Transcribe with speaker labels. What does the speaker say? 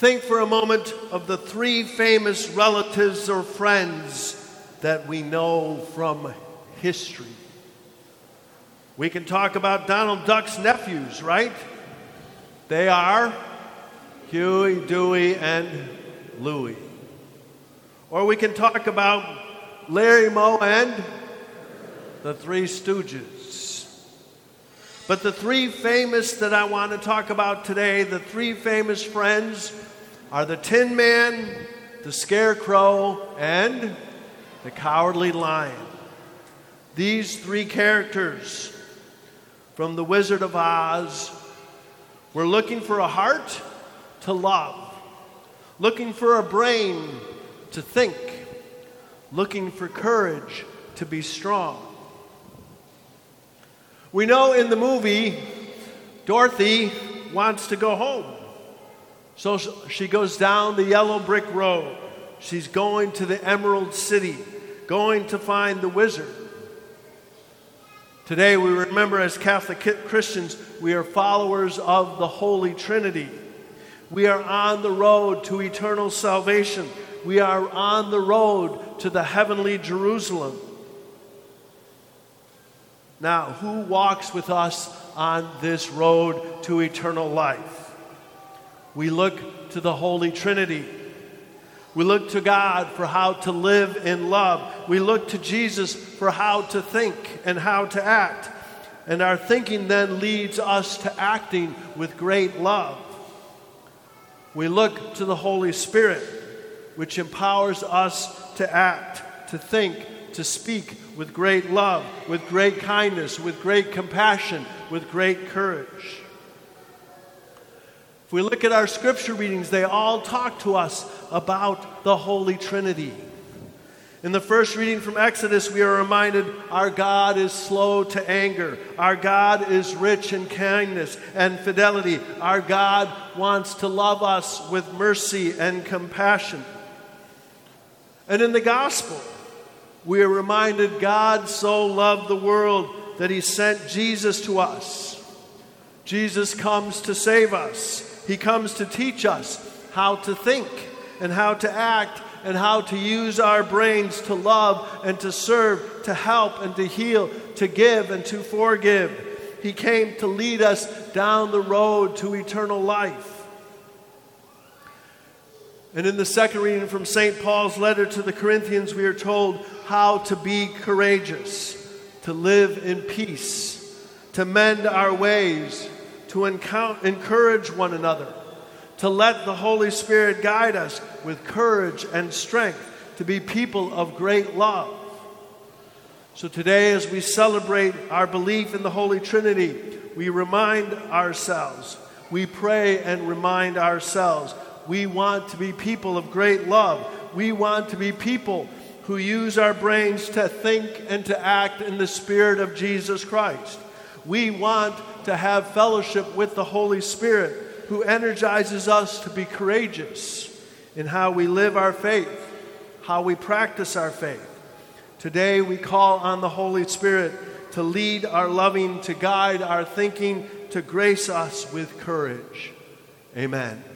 Speaker 1: Think for a moment of the three famous relatives or friends that we know from history. We can talk about Donald Duck's nephews, right? They are Huey, Dewey, and Louie. Or we can talk about Larry, Moe, and the Three Stooges. But the three famous that I want to talk about today, the three famous friends, are the Tin Man, the Scarecrow, and the Cowardly Lion. These three characters from The Wizard of Oz were looking for a heart to love, looking for a brain to think, looking for courage to be strong. We know in the movie, Dorothy wants to go home. So she goes down the yellow brick road. She's going to the Emerald City, going to find the wizard. Today we remember as Catholic Christians, we are followers of the Holy Trinity. We are on the road to eternal salvation. We are on the road to the heavenly Jerusalem. Now, who walks with us on this road to eternal life? We look to the Holy Trinity. We look to God for how to live in love. We look to Jesus for how to think and how to act. And our thinking then leads us to acting with great love. We look to the Holy Spirit, which empowers us to act, to think, to speak with great love, with great kindness, with great compassion, with great courage. If we look at our scripture readings, they all talk to us about the Holy Trinity. In the first reading from Exodus, we are reminded our God is slow to anger. Our God is rich in kindness and fidelity. Our God wants to love us with mercy and compassion. And in the gospel, we are reminded God so loved the world that he sent Jesus to us. Jesus comes to save us. He comes to teach us how to think and how to act and how to use our brains to love and to serve, to help and to heal, to give and to forgive. He came to lead us down the road to eternal life. And in the second reading from St. Paul's letter to the Corinthians, we are told how to be courageous, to live in peace, to mend our ways, to encourage one another, to let the Holy Spirit guide us with courage and strength, to be people of great love. So today, as we celebrate our belief in the Holy Trinity, we remind ourselves, we pray and remind ourselves, we want to be people of great love. We want to be people who use our brains to think and to act in the Spirit of Jesus Christ. We want to have fellowship with the Holy Spirit, who energizes us to be courageous in how we live our faith, how we practice our faith. Today we call on the Holy Spirit to lead our loving, to guide our thinking, to grace us with courage. Amen.